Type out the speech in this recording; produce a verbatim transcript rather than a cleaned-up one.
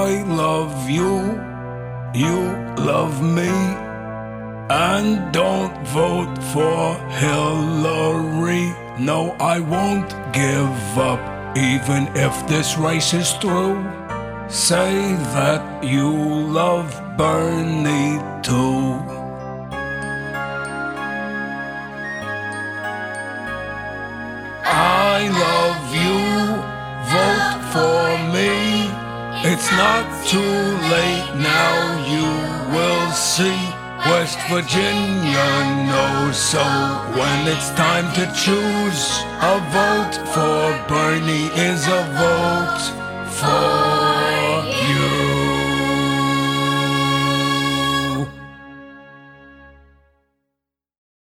I love you, you love me, and don't vote for Hillary. No, I won't give up, even if this race is through. Say that you love Bernie too. I love you, vote for me. It's not too late now, you will see. West Virginia knows, so when it's time to choose, a vote for Bernie is a vote for